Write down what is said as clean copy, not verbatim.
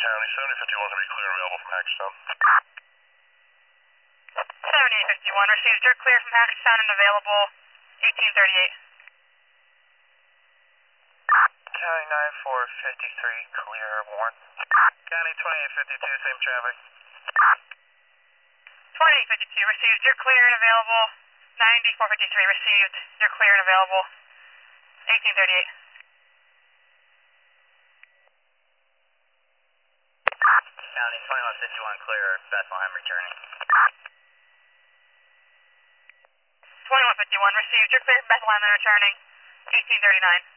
County, 7051 can be clear available from Hackettstown. 7851 receives dirt clear from Hackettstown and available 1838. County 9453, clear, Warren. County 2852, same traffic. 2852 receives dirt clear and available 9453 received dirt clear and available 1838. County 2151 clear, Bethlehem returning. 2151 received dirt clear from Bethlehem and returning 1839.